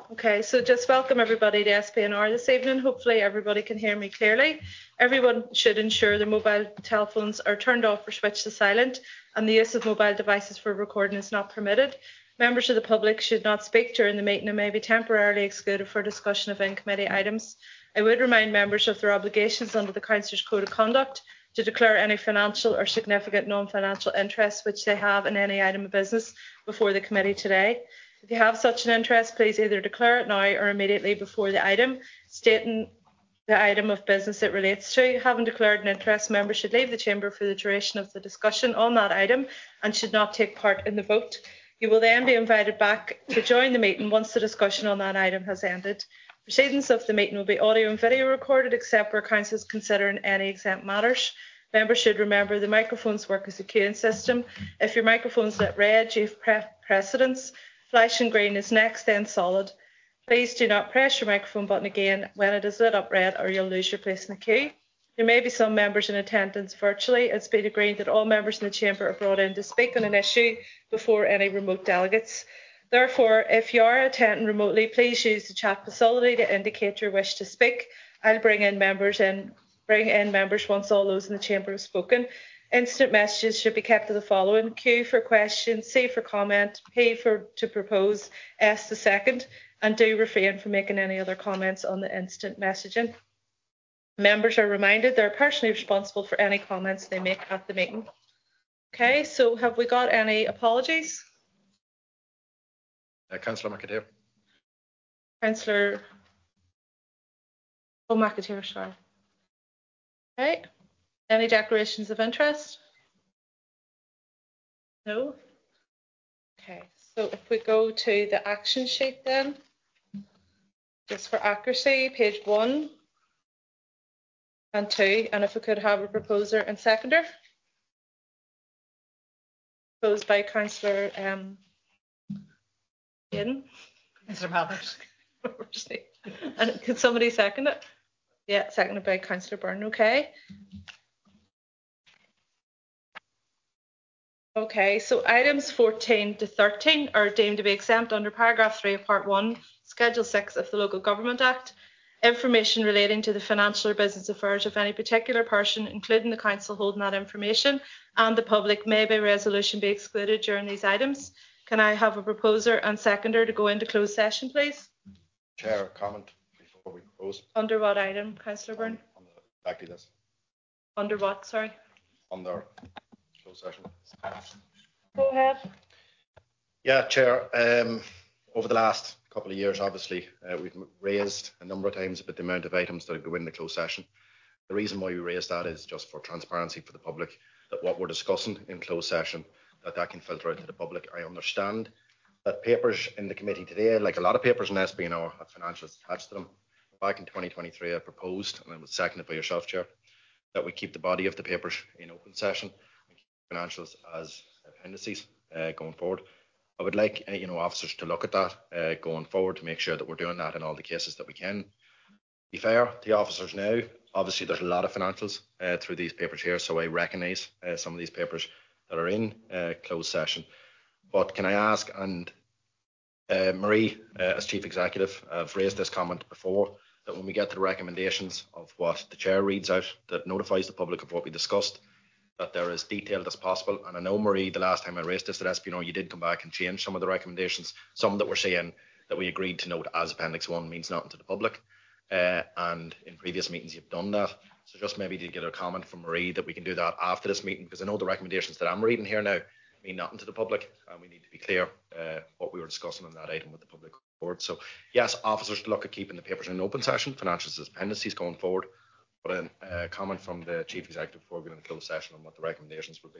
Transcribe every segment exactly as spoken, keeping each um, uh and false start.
Okay, so just welcome everybody to S P N R this evening. Hopefully everybody can hear me clearly. Everyone should ensure their mobile telephones are turned off or switched to silent, and the use of mobile devices for recording is not permitted. Members of the public should not speak during the meeting and may be temporarily excluded for discussion of in-committee items. I would remind members of their obligations under the Councillors' Code of Conduct to declare any financial or significant non-financial interest which they have in any item of business before the committee today. If you have such an interest, please either declare it now or immediately before the item, stating the item of business it relates to. Having declared an interest, members should leave the chamber for the duration of the discussion on that item and should not take part in the vote. You will then be invited back to join the meeting once the discussion on that item has ended. Proceedings of the meeting will be audio and video recorded except where council is considering any exempt matters. Members should remember the microphones work as a queuing system. If your microphone is lit red, you have pre precedence. Flashing green is next, then solid. Please do not press your microphone button again when it is lit up red or you'll lose your place in the queue. There may be some members in attendance virtually. It's been agreed that all members in the chamber are brought in to speak on an issue before any remote delegates. Therefore, if you are attending remotely, please use the chat facility to indicate your wish to speak. I'll bring in members in, bring in members once all those in the chamber have spoken. Instant messages should be kept to the following: Q for question, C for comment, P for to propose, S to second, and do refrain from making any other comments on the instant messaging. Members are reminded they're personally responsible for any comments they make at the meeting. Okay, so have we got any apologies? Uh, Councillor McAteer. Councillor Oh, McAteer, sorry. Okay. Any declarations of interest? No? Okay, so if we go to the action sheet then, just for accuracy, page one and two, and if we could have a proposer and seconder. Proposed by Councillor um, Hayden. Councillor Mallett. And could somebody second it? Yeah, seconded by Councillor Byrne, okay. Okay, so items fourteen to thirteen are deemed to be exempt under paragraph three of part one, schedule six of the Local Government Act. Information relating to the financial or business affairs of any particular person, including the council holding that information, and the public may by resolution be excluded during these items. Can I have a proposer and seconder to go into closed session, please? Chair, a comment before we propose. Under what item, Councillor Byrne? On, on the faculty list. Under what, sorry? Under closed session. Go ahead. Yeah, Chair. Um, over the last couple of years, obviously, uh, we've raised a number of times about the amount of items that go in the closed session. The reason why we raised that is just for transparency for the public, that what we're discussing in closed session, that that can filter out to the public. I understand that papers in the committee today, like a lot of papers in S B N R, have financials attached to them. Back in twenty twenty-three, I proposed, and it was seconded by yourself, Chair, that we keep the body of the papers in open session and keep financials as appendices uh, going forward. I would like uh, you know, officers to look at that uh, going forward to make sure that we're doing that in all the cases that we can. To be fair to the officers now, obviously there's a lot of financials uh, through these papers here, so I recognise uh, some of these papers that are in uh, closed session. But can I ask, and uh, Marie, uh, as Chief Executive, I've raised this comment before, that when we get to the recommendations of what the Chair reads out, that notifies the public of what we discussed, that they're as detailed as possible. And I know, Marie, the last time I raised this at S P N R, you did come back and change some of the recommendations, some that were saying that we agreed to note as Appendix one means nothing to the public. Uh, and in previous meetings, you've done that. So just maybe to get a comment from Marie that we can do that after this meeting, because I know the recommendations that I'm reading here now mean nothing to the public, and we need to be clear uh, what we were discussing on that item with the public board. So yes, officers to look at keeping the papers in an open session, financials as appendices going forward. But a uh, comment from the Chief Executive before we go into closed session on what the recommendations would be.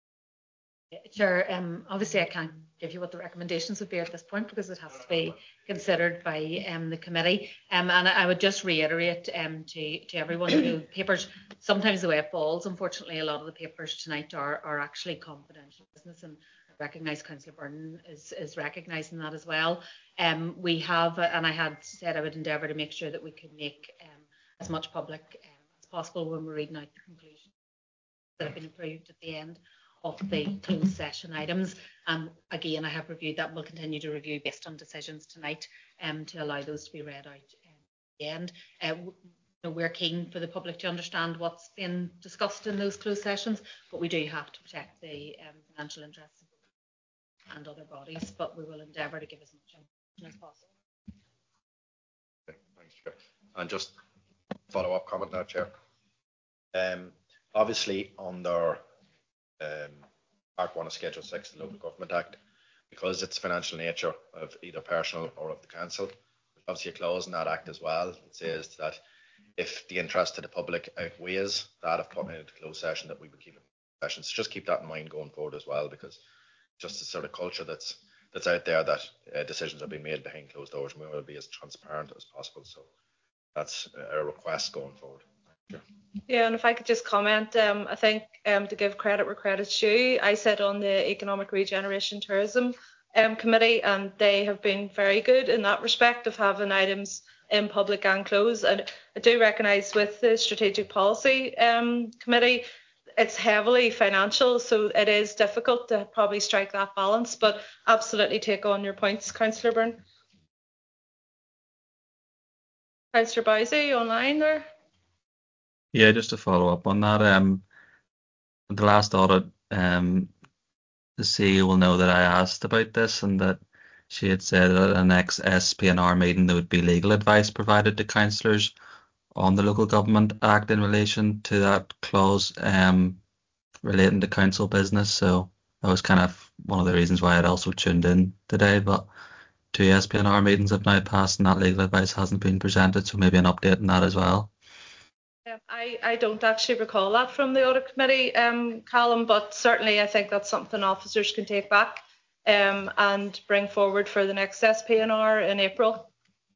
Sure. Um, obviously, I can't give you what the recommendations would be at this point because it has to be considered by um, the committee. Um, and I would just reiterate um, to, to everyone who papers, sometimes the way it falls, unfortunately, a lot of the papers tonight are, are actually confidential business, and I recognise Councillor Byrne is, is recognising that as well. Um, we have, and I had said I would endeavour to make sure that we could make um, as much public um, as possible when we're reading out the conclusions that have been approved at the end of the closed session items. Um, again, I have reviewed that and will continue to review based on decisions tonight um, to allow those to be read out um, at the end. Uh, we're keen for the public to understand what's been discussed in those closed sessions, but we do have to protect the um, financial interests of and other bodies, but we will endeavour to give as much information as possible. Okay, thanks, Chair. And just follow-up comment now, Chair. Um, obviously, under um, Part one of Schedule six of the Local Government Act, because it's financial nature of either personal or of the council, there's obviously a clause in that act as well that says that if the interest to the public outweighs that of putting it into closed session, that we would keep it in session. So just keep that in mind going forward as well, because just the sort of culture that's that's out there that uh, decisions are being made behind closed doors, and we will be as transparent as possible. So that's a request going forward. Sure. Yeah, and if I could just comment, um, I think um, to give credit where credit's due, I sit on the Economic Regeneration Tourism um, Committee, and they have been very good in that respect of having items in public and closed. And I do recognise with the Strategic Policy um, Committee, it's heavily financial, so it is difficult to probably strike that balance, but absolutely take on your points, Councillor Byrne. Councillor Bowsey, online there? Yeah, just to follow up on that, um, the last audit, um, the C E O will know that I asked about this and that she had said that at the next S P N R meeting there would be legal advice provided to councillors on the Local Government Act in relation to that clause um, relating to council business. So that was kind of one of the reasons why I'd also tuned in today. But two S P N R meetings have now passed and that legal advice hasn't been presented, so maybe an update on that as well. Um, I, I don't actually recall that from the audit committee, um, Callum, but certainly I think that's something officers can take back um, and bring forward for the next S P N R in April.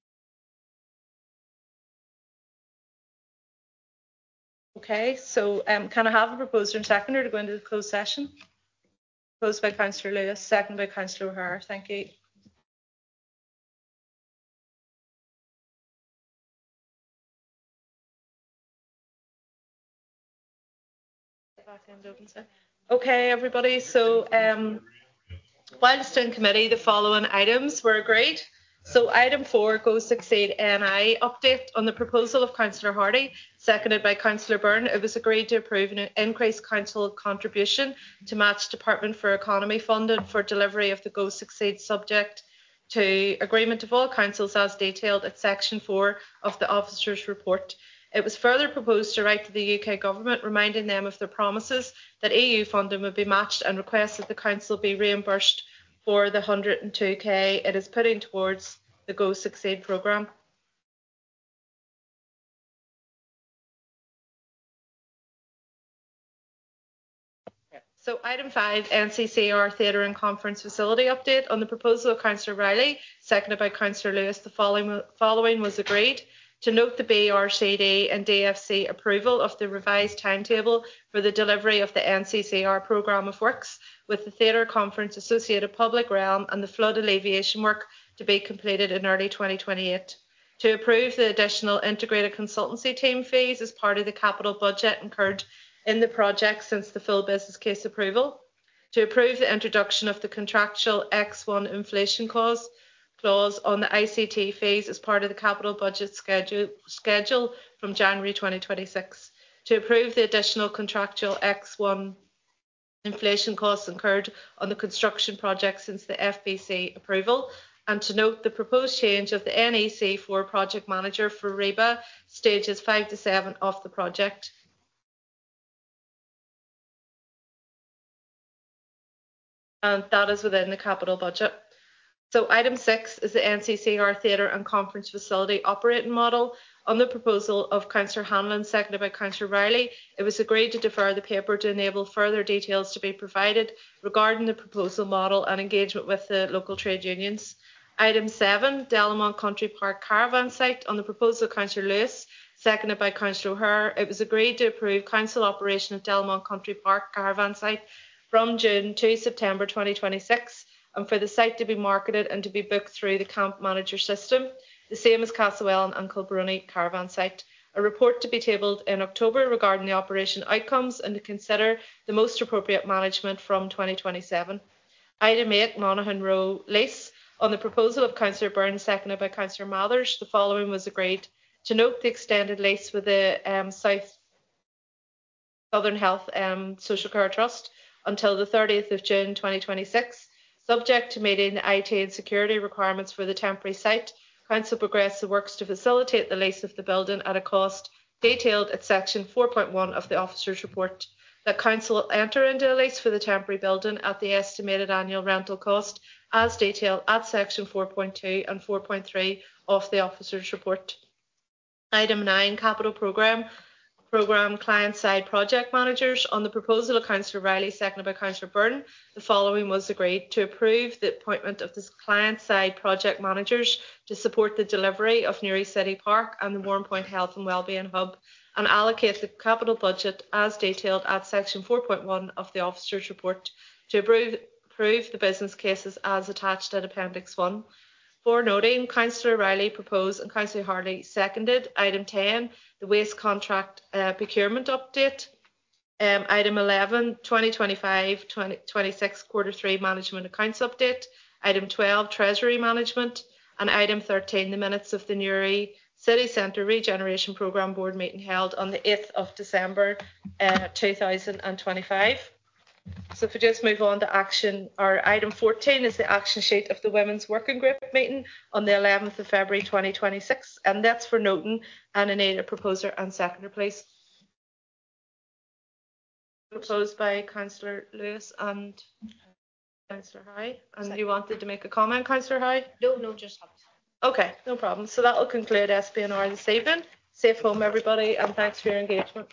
Okay, so um, can I have a proposer and seconder to go into the closed session? Proposed by Councillor Lewis, seconded by Councillor O'Hara. Thank you. Okay, everybody. So, um, whilst in committee, the following items were agreed. So, item four, Go Succeed N I update on the proposal of Councillor Hardy, seconded by Councillor Byrne. It was agreed to approve an increased council contribution to match Department for Economy funding for delivery of the Go Succeed, subject to agreement of all councils as detailed at section four of the officers' report. It was further proposed to write to the U K Government, reminding them of their promises that E U funding would be matched, and request that the Council be reimbursed for the one hundred and two K it is putting towards the Go Succeed programme. So item five, N C C R Theatre and Conference Facility update on the proposal of Councillor Riley, seconded by Councillor Lewis. The following, following was agreed. To note the B R C D and D F C approval of the revised timetable for the delivery of the N C C R programme of works, with the Theatre Conference Associated Public Realm and the flood alleviation work to be completed in early twenty twenty-eight. To approve the additional integrated consultancy team fees as part of the capital budget incurred in the project since the full business case approval. To approve the introduction of the contractual X one inflation clause clause on the I C T fees as part of the capital budget schedule, schedule from January twenty twenty-six. To approve the additional contractual X one inflation costs incurred on the construction project since the F B C approval. And to note the proposed change of the N E C four project manager for REBA stages five to seven of the project. And that is within the capital budget. So item six is the N C C R Theatre and Conference Facility operating model. On the proposal of Councillor Hanlon, seconded by Councillor Riley, it was agreed to defer the paper to enable further details to be provided regarding the proposal model and engagement with the local trade unions. Item seven, Delamont Country Park Caravan Site. On the proposal of Councillor Lewis, seconded by Councillor O'Hare, it was agreed to approve council operation of Delamont Country Park Caravan Site from June to September twenty twenty-six. And for the site to be marketed and to be booked through the camp manager system, the same as Castlewellan and Kilbrunny Caravan Site. a report to be tabled in October regarding the operation outcomes and to consider the most appropriate management from twenty twenty-seven. Item eight, Monaghan Row lease. On the proposal of Councillor Byrne, seconded by Councillor Mathers, the following was agreed: to note the extended lease with the um, South Southern Health um, Social Care Trust until the thirtieth of June twenty twenty-six. Subject to meeting the I T and security requirements for the temporary site, Council progressed the works to facilitate the lease of the building at a cost detailed at section four point one of the officer's report. That Council will enter into a lease for the temporary building at the estimated annual rental cost as detailed at section four point two and four point three of the officer's report. Item nine, capital programme. Programme client-side project managers. On the proposal of Councillor Riley, seconded by Councillor Byrne, the following was agreed: to approve the appointment of the client-side project managers to support the delivery of Newry City Park and the Warrenpoint Health and Wellbeing Hub, and allocate the capital budget as detailed at section four point one of the officer's report. To approve, approve the business cases as attached at Appendix one. For noting, Councillor Riley proposed and Councillor Harley seconded. Item ten, the waste contract uh, procurement update. Um, item eleven, twenty twenty-five twenty-six quarter three management accounts update. Item twelve, treasury management. And item thirteen, the minutes of the Newry City Centre Regeneration Programme Board meeting held on the eighth of December uh, two thousand twenty-five. So if we just move on to action, or item fourteen is the action sheet of the Women's Working Group meeting on the eleventh of February twenty twenty-six, and that's for noting, and I need a proposer and seconder, please. Proposed by Councillor Lewis and Councillor Howe. And Second. You wanted to make a comment, Councillor Howe? No, no, just have Okay, no problem. So that will conclude S P N R this evening. Safe home, everybody, and thanks for your engagement.